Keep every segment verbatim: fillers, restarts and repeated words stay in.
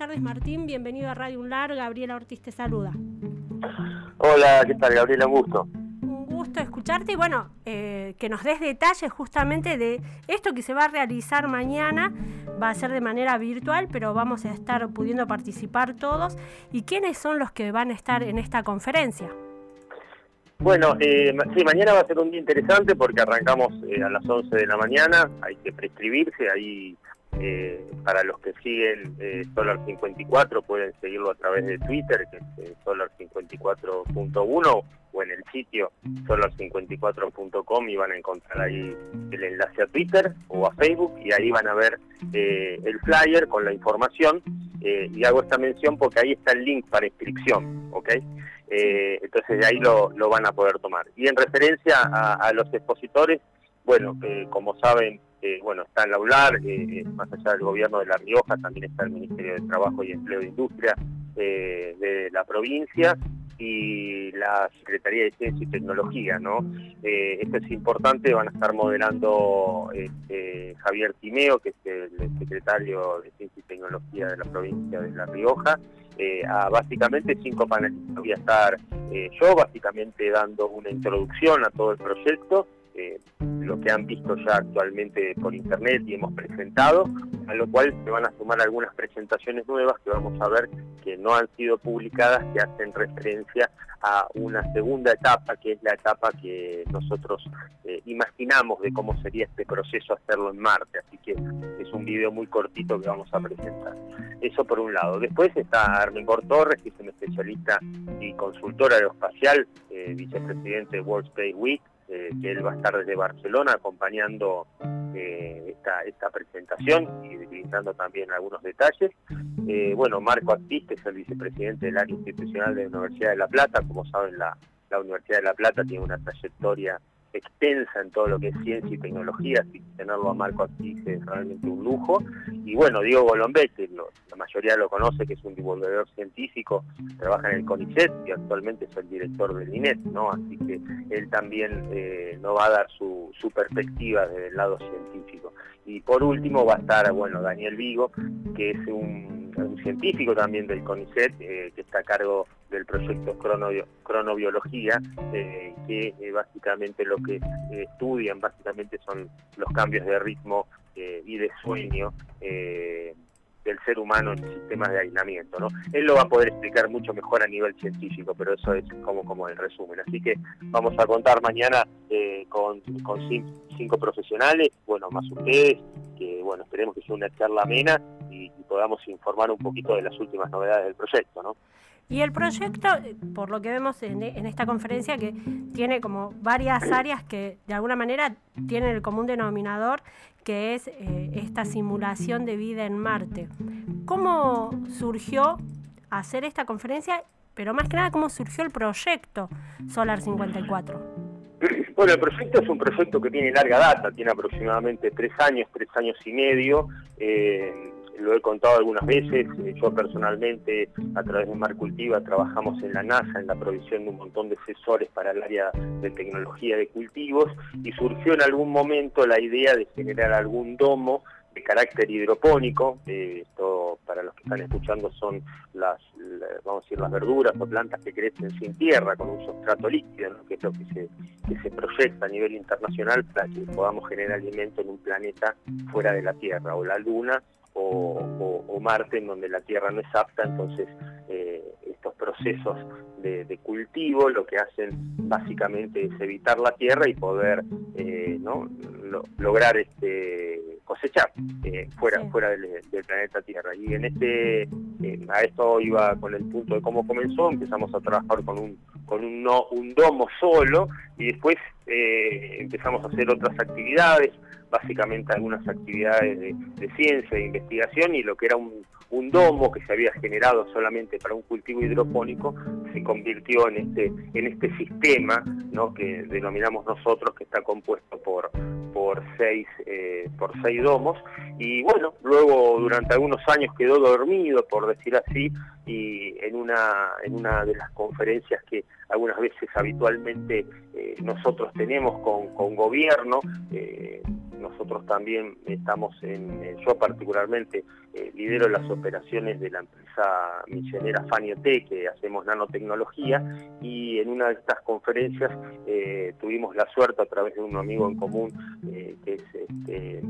tardes, Martín. Bienvenido a Radio UNLAR. Gabriela Ortiz te saluda. Hola, ¿qué tal, Gabriela? Un gusto. Un gusto escucharte y bueno, eh, que nos des detalles justamente de esto que se va a realizar mañana. Va a ser de manera virtual, pero vamos a estar pudiendo participar todos. ¿Y quiénes son los que van a estar en esta conferencia? Bueno, eh, sí, mañana va a ser un día interesante porque arrancamos eh, a las once de la mañana. Hay que prescribirse ahí. Eh, para los que siguen eh, Solar cincuenta y cuatro pueden seguirlo a través de Twitter, que es eh, solar cincuenta y cuatro punto uno, o en el sitio solar cincuenta y cuatro punto com, y van a encontrar ahí el enlace a Twitter o a Facebook, y ahí van a ver eh, el flyer con la información. Eh, y hago esta mención porque ahí está el link para inscripción, ¿ok? Eh, entonces de ahí lo, lo van a poder tomar. Y en referencia a, a los expositores, bueno, eh, como saben, Eh, bueno, está el AULAR, eh, más allá del gobierno de La Rioja, también está el Ministerio de Trabajo y Empleo de Industria eh, de la provincia y la Secretaría de Ciencia y Tecnología, ¿no? Eh, esto es importante, van a estar modelando este, Javier Timeo, que es el secretario de Ciencia y Tecnología de la provincia de La Rioja, eh, a básicamente cinco panelistas. Voy a estar eh, yo básicamente dando una introducción a todo el proyecto, Eh, lo que han visto ya actualmente por internet y hemos presentado, a lo cual se van a sumar algunas presentaciones nuevas que vamos a ver que no han sido publicadas, que hacen referencia a una segunda etapa, que es la etapa que nosotros eh, imaginamos de cómo sería este proceso hacerlo en Marte, así que es un video muy cortito que vamos a presentar. Eso por un lado. Después está Armengol Torres, que es un especialista y consultor aeroespacial, eh, vicepresidente de World Space Week, Eh, que él va a estar desde Barcelona acompañando eh, esta, esta presentación y brindando también algunos detalles. Eh, bueno, Marco Actis, que es el vicepresidente del área institucional de la Universidad de La Plata. Como saben, la, la Universidad de La Plata tiene una trayectoria extensa en todo lo que es ciencia y tecnología, así que tenerlo a Marco Actis es realmente un lujo. Y bueno, Diego Golombek, que lo, la mayoría lo conoce, que es un divulgador científico, trabaja en el CONICET y actualmente es el director del INET, ¿no? Así que él también eh, nos va a dar su, su perspectiva desde el lado científico. Y por último va a estar, bueno, Daniel Vigo, que es un, un científico también del CONICET, eh, que está a cargo del proyecto Crono, Cronobiología, eh, que eh, básicamente lo que eh, estudian básicamente son los cambios de ritmo eh, y de sueño eh, del ser humano en sistemas de aislamiento, ¿no? Él lo va a poder explicar mucho mejor a nivel científico, pero eso es como, como el resumen. Así que vamos a contar mañana eh, con, con cinco profesionales, bueno, más ustedes, que bueno, esperemos que sea una charla amena y, y podamos informar un poquito de las últimas novedades del proyecto, ¿no? Y el proyecto, por lo que vemos en, en esta conferencia, que tiene como varias áreas que de alguna manera tienen el común denominador, que es eh, esta simulación de vida en Marte. ¿Cómo surgió hacer esta conferencia? Pero más que nada, ¿cómo surgió el proyecto Solar cincuenta y cuatro? Bueno, el proyecto es un proyecto que tiene larga data, tiene aproximadamente tres años, tres años y medio. Eh, lo he contado algunas veces. Eh, yo personalmente, a través de Mar Cultiva, trabajamos en la NASA en la provisión de un montón de sensores para el área de tecnología de cultivos, y surgió en algún momento la idea de generar algún domo de carácter hidropónico. Eh, esto, para los que están escuchando, son las, la, vamos a decir, las verduras o plantas que crecen sin tierra, con un sustrato líquido, ¿no? Que es lo que se, que se proyecta a nivel internacional para que podamos generar alimento en un planeta fuera de la Tierra, o la Luna, o, o, o Marte, en donde la Tierra no es apta. Entonces eh, estos procesos de, de cultivo lo que hacen básicamente es evitar la Tierra y poder eh, ¿no? Lo, lograr este cosechar eh, fuera, sí. fuera del, del planeta Tierra. Y en este eh, a esto iba con el punto de cómo comenzó. Empezamos a trabajar con un con un, no, un domo solo, y después eh, empezamos a hacer otras actividades, básicamente algunas actividades de, de ciencia, de investigación, y lo que era un, un domo que se había generado solamente para un cultivo hidropónico se convirtió en este en este sistema, ¿no? Que denominamos nosotros, que está compuesto por por seis eh, por seis domos. Y bueno, luego durante algunos años quedó dormido, por decir así, y en una en una de las conferencias que algunas veces habitualmente eh, nosotros tenemos con, con gobierno, eh, nos nosotros también estamos en, eh, yo particularmente eh, lidero las operaciones de la empresa misionera Fanio-T, que hacemos nanotecnología, y en una de estas conferencias eh, tuvimos la suerte a través de un amigo en común eh, que es este,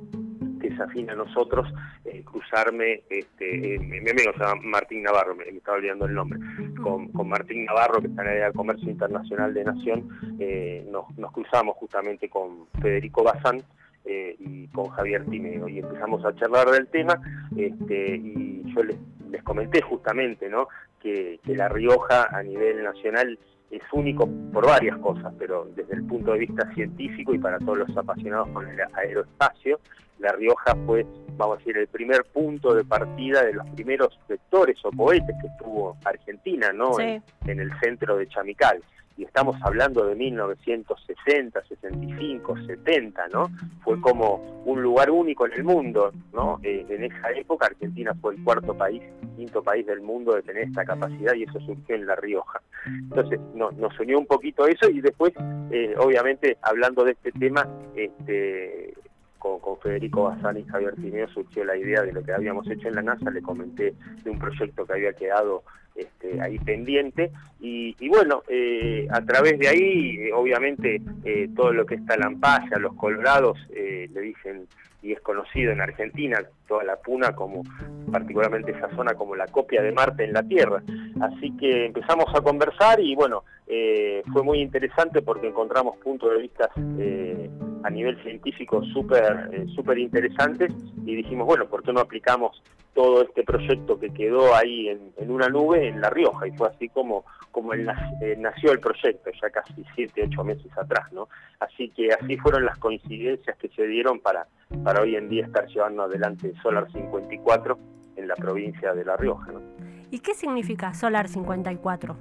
que es afín a nosotros, eh, cruzarme, este, eh, mi amigo se llama Martín Navarro, me, me estaba olvidando el nombre, con, con Martín Navarro, que está en el área de Comercio Internacional de Nación, eh, nos, nos cruzamos justamente con Federico Bazán eh, y con Javier Timeo, y empezamos a charlar del tema, este, y yo les, les comenté justamente, ¿no?, que, que La Rioja a nivel nacional es único por varias cosas, pero desde el punto de vista científico y para todos los apasionados con el aeroespacio, La Rioja fue, vamos a decir, el primer punto de partida de los primeros vectores o cohetes que tuvo Argentina, ¿no?, sí. en, en el centro de Chamical. Y estamos hablando de mil novecientos sesenta, sesenta y cinco, setenta, ¿no? Fue como un lugar único en el mundo, ¿no? Eh, en esa época Argentina fue el cuarto país, quinto país del mundo de tener esta capacidad, y eso surgió en La Rioja. Entonces no, nos unió un poquito eso, y después, eh, obviamente, hablando de este tema, este... Con, con Federico Bazán y Javier Timeo surgió la idea de lo que habíamos hecho en la NASA. Le comenté de un proyecto que había quedado este, ahí pendiente, y, y bueno, eh, a través de ahí, eh, obviamente, eh, todo lo que es Talampaya, los Colorados, eh, le dicen, y es conocido en Argentina, toda la Puna, como particularmente esa zona, como la copia de Marte en la Tierra. Así que empezamos a conversar, y bueno, eh, fue muy interesante porque encontramos puntos de vista eh, a nivel científico súper eh, súper interesantes, y dijimos, bueno, ¿por qué no aplicamos todo este proyecto que quedó ahí en, en una nube en La Rioja? Y fue así como, como el, eh, nació el proyecto, ya casi siete, ocho meses atrás, ¿no? Así que así fueron las coincidencias que se dieron para, para hoy en día estar llevando adelante Solar cincuenta y cuatro en la provincia de La Rioja, ¿no? ¿Y qué significa Solar cincuenta y cuatro?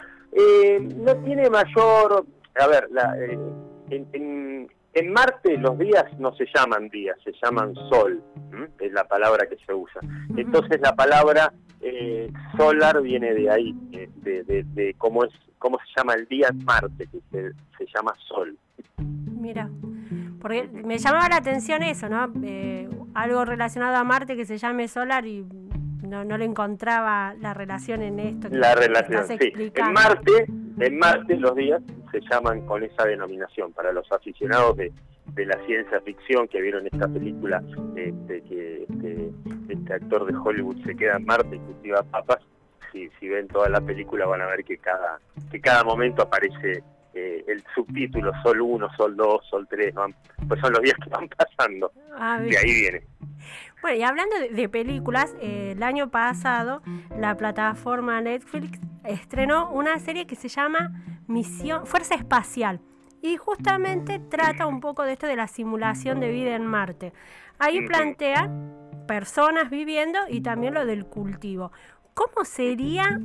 Eh, no tiene mayor... A ver, la, eh, en, en, en Marte los días no se llaman días, se llaman sol, ¿m? Es la palabra que se usa. Entonces la palabra eh, solar viene de ahí, eh, de, de, de cómo es cómo se llama el día en Marte, que se, se llama sol. Mira, porque me llamaba la atención eso, ¿no? Eh, algo relacionado a Marte que se llame solar, y no, no le encontraba la relación en esto que la relación, estás sí. explicando. En Marte, en Marte los días se llaman con esa denominación. Para los aficionados de, de la ciencia ficción que vieron esta película, este, que este, este actor de Hollywood se queda en Marte y cultiva papas, si, si ven toda la película van a ver que cada, que cada momento aparece eh, el subtítulo Sol uno, Sol dos, Sol tres, ¿no? Pues son los días que van pasando, ah, de ahí viene. Bueno, y hablando de, de películas, eh, el año pasado la plataforma Netflix estrenó una serie que se llama Misión Fuerza Espacial, y justamente trata un poco de esto de la simulación de vida en Marte. Ahí plantean personas viviendo y también lo del cultivo. ¿Cómo sería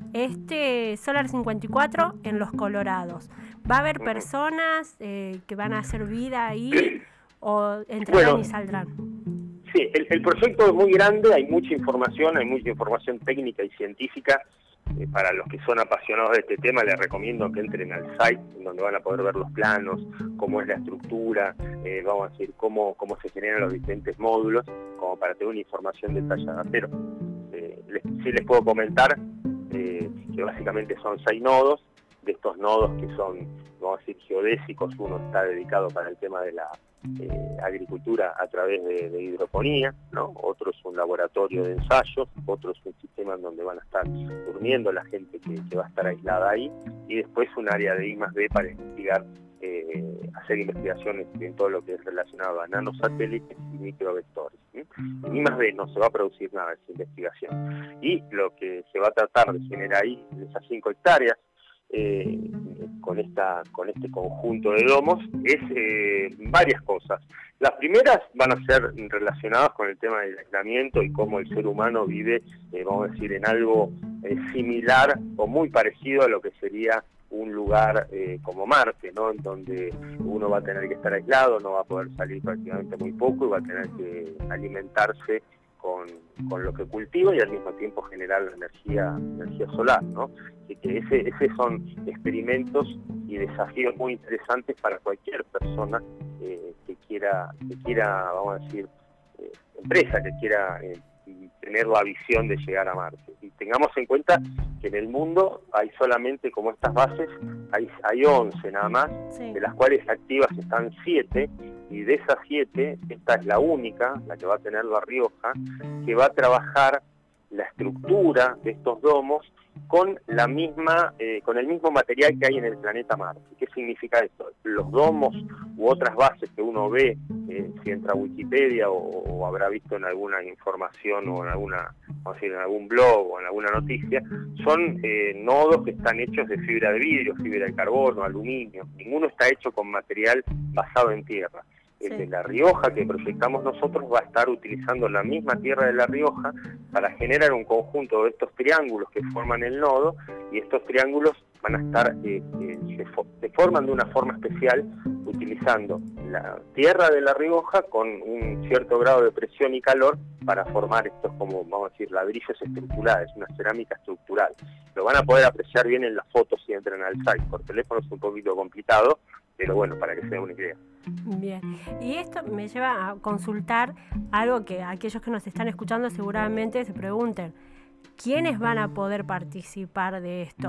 este Solar cincuenta y cuatro en los Colorados? ¿Va a haber personas eh, que van a hacer vida ahí, o entrarán bueno, y saldrán? Sí, el, el proyecto es muy grande, hay mucha información, hay mucha información técnica y científica. Eh, para los que son apasionados de este tema, les recomiendo que entren al site, donde van a poder ver los planos, cómo es la estructura, eh, vamos a decir, cómo, cómo se generan los diferentes módulos, como para tener una información detallada. Pero eh, les, sí les puedo comentar eh, que básicamente son seis nodos. De estos nodos, que son, vamos a decir, geodésicos, uno está dedicado para el tema de la eh, agricultura a través de, de hidroponía, ¿no? Otro es un laboratorio de ensayos, otro es un sistema en donde van a estar durmiendo la gente que, que va a estar aislada ahí, y después un área de I más D para investigar, eh, hacer investigaciones en todo lo que es relacionado a nanosatélites y microvectores. ¿sí? En I más D no se va a producir nada de esa investigación, y lo que se va a tratar de generar ahí, en esas cinco hectáreas, Eh, con esta con este conjunto de domos, es eh, varias cosas. Las primeras van a ser relacionadas con el tema del aislamiento y cómo el ser humano vive, eh, vamos a decir, en algo eh, similar o muy parecido a lo que sería un lugar eh, como Marte, ¿no? En donde uno va a tener que estar aislado, no va a poder salir prácticamente muy poco, y va a tener que alimentarse Con, con lo que cultiva, y al mismo tiempo generar la energía, energía solar, ¿no? Así que ese, ese son experimentos y desafíos muy interesantes para cualquier persona eh, que quiera, que quiera, vamos a decir, eh, empresa que quiera eh, tener la visión de llegar a Marte. Y tengamos en cuenta que en el mundo hay solamente como estas bases, hay, hay once nada más, sí, de las cuales activas están siete, y de esas siete, esta es la única, la que va a tener La Rioja, que va a trabajar la estructura de estos domos con la misma, eh, con el mismo material que hay en el planeta Marte. ¿Qué significa esto? Los domos u otras bases que uno ve, eh, si entra a Wikipedia o, o habrá visto en alguna información o en alguna, vamos a decir, en algún blog o en alguna noticia, son eh, nodos que están hechos de fibra de vidrio, fibra de carbono, aluminio. Ninguno está hecho con material basado en tierra. El de La Rioja que proyectamos nosotros va a estar utilizando la misma tierra de La Rioja para generar un conjunto de estos triángulos que forman el nodo, y estos triángulos van a estar, eh, eh, se, fo se forman de una forma especial utilizando la tierra de La Rioja con un cierto grado de presión y calor para formar estos, como vamos a decir, ladrillos estructurales, una cerámica estructural. Lo van a poder apreciar bien en las fotos si entran al site. Por teléfono es un poquito complicado, pero bueno, para que se den una idea. Bien, y esto me lleva a consultar algo que aquellos que nos están escuchando seguramente se pregunten: ¿quiénes van a poder participar de esto?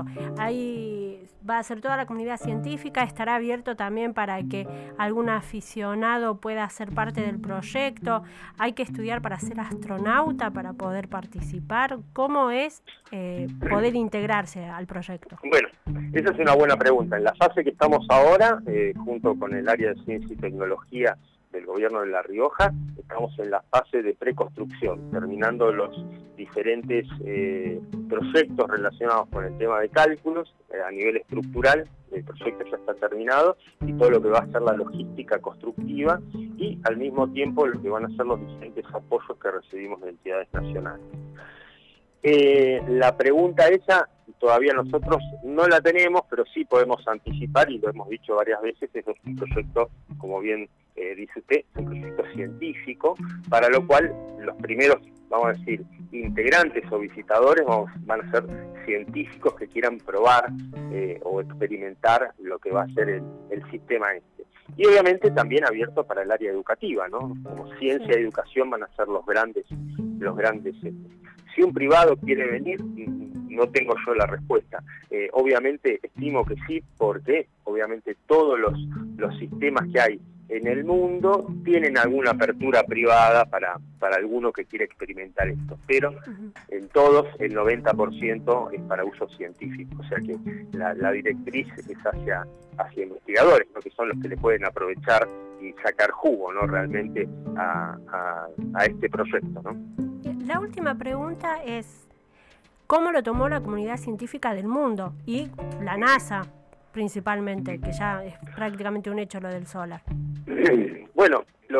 Ahí va a ser toda la comunidad científica, estará abierto también para que algún aficionado pueda ser parte del proyecto. ¿Hay que estudiar para ser astronauta para poder participar? ¿Cómo es eh, poder integrarse al proyecto? Bueno, esa es una buena pregunta. En la fase que estamos ahora, eh, junto con el área de ciencia y tecnología del gobierno de La Rioja, estamos en la fase de preconstrucción, terminando los diferentes eh, proyectos relacionados con el tema de cálculos eh, a nivel estructural. El proyecto ya está terminado, y todo lo que va a ser la logística constructiva, y al mismo tiempo lo que van a ser los diferentes apoyos que recibimos de entidades nacionales. Eh, la pregunta esa todavía nosotros no la tenemos, pero sí podemos anticipar, y lo hemos dicho varias veces, es un proyecto, como bien eh, dice usted, es un proyecto científico, para lo cual los primeros, vamos a decir, integrantes o visitadores vamos, van a ser científicos que quieran probar eh, o experimentar lo que va a ser el, el sistema este. Y obviamente también abierto para el área educativa, ¿no? Como ciencia y educación van a ser los grandes, los grandes centros. Si un privado quiere venir, no tengo yo la respuesta. Eh, obviamente estimo que sí, porque obviamente todos los, los sistemas que hay en el mundo tienen alguna apertura privada para, para alguno que quiere experimentar esto, pero en todos el noventa por ciento es para uso científico, o sea que la, la directriz es hacia, hacia investigadores, ¿no? Que son los que le pueden aprovechar y sacar jugo, ¿no? Realmente a, a, a este proyecto, ¿no? La última pregunta es: ¿cómo lo tomó la comunidad científica del mundo y la NASA principalmente, que ya es prácticamente un hecho lo del solar? Bueno,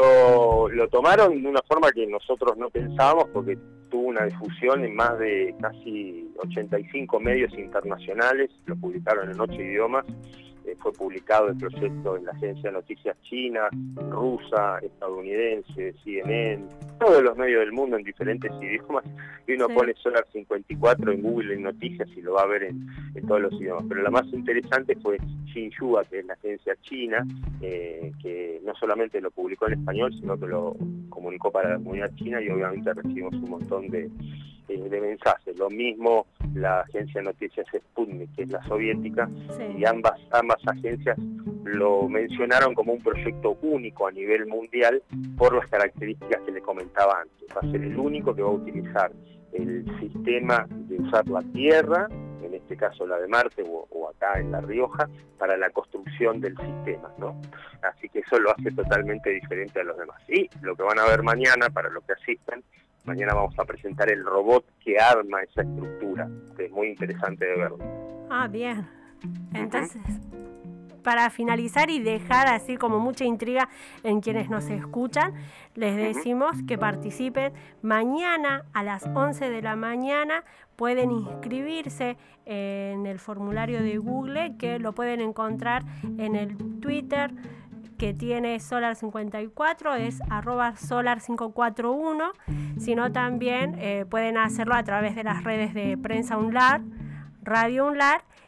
lo, lo tomaron de una forma que nosotros no pensábamos, porque tuvo una difusión en más de casi ochenta y cinco medios internacionales, lo publicaron en ocho idiomas. Eh, fue publicado el proyecto en la agencia de noticias china, rusa, estadounidense, C N N, todos los medios del mundo en diferentes idiomas, y uno sí. pone Solar cincuenta y cuatro en Google en noticias y lo va a ver en, en todos los idiomas. Pero la más interesante fue Xinhua, que es la agencia china, eh, que no solamente lo publicó en español, sino que lo comunicó para la comunidad china, y obviamente recibimos un montón de, eh, de mensajes. Lo mismo la agencia de noticias Sputnik, que es la soviética, sí. y ambas, ambas agencias lo mencionaron como un proyecto único a nivel mundial por las características que le comentaba antes. Va a ser el único que va a utilizar el sistema de usar la Tierra, en este caso la de Marte o, o acá en La Rioja, para la construcción del sistema, ¿no? Así que eso lo hace totalmente diferente a los demás. Y lo que van a ver mañana, para los que asistan, mañana vamos a presentar el robot que arma esa estructura, que es muy interesante de verlo. Ah, bien. Entonces, uh-huh. para finalizar y dejar así como mucha intriga en quienes nos escuchan, les decimos uh-huh. que participen mañana a las once de la mañana. Pueden inscribirse en el formulario de Google, que lo pueden encontrar en el Twitter que tiene Solar cincuenta y cuatro, es arroba solar cinco cuatro uno, sino también eh, pueden hacerlo a través de las redes de Prensa UNLAR, Radio UNLAR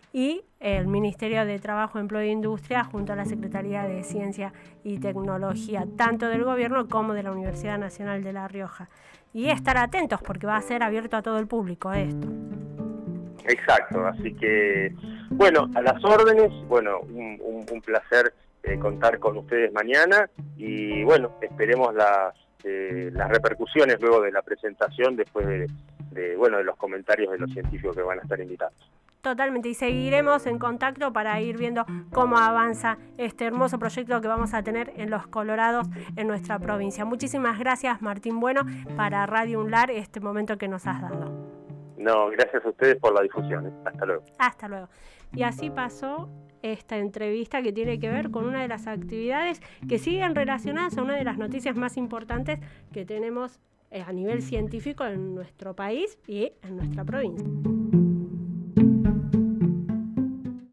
y el Ministerio de Trabajo, Empleo e Industria junto a la Secretaría de Ciencia y Tecnología, tanto del gobierno como de la Universidad Nacional de La Rioja. Y estar atentos porque va a ser abierto a todo el público esto. Exacto, así que, bueno, a las órdenes, bueno, un, un, un placer eh, contar con ustedes mañana y, bueno, esperemos las, eh, las repercusiones luego de la presentación, después de, de, bueno, de los comentarios de los científicos que van a estar invitados. Totalmente, y seguiremos en contacto para ir viendo cómo avanza este hermoso proyecto que vamos a tener en Los Colorados, en nuestra provincia. Muchísimas gracias, Martín Bueno, para Radio UNLAR, este momento que nos has dado. No, gracias a ustedes por la difusión. Hasta luego. Hasta luego. Y así pasó esta entrevista que tiene que ver con una de las actividades que siguen relacionadas a una de las noticias más importantes que tenemos a nivel científico en nuestro país y en nuestra provincia.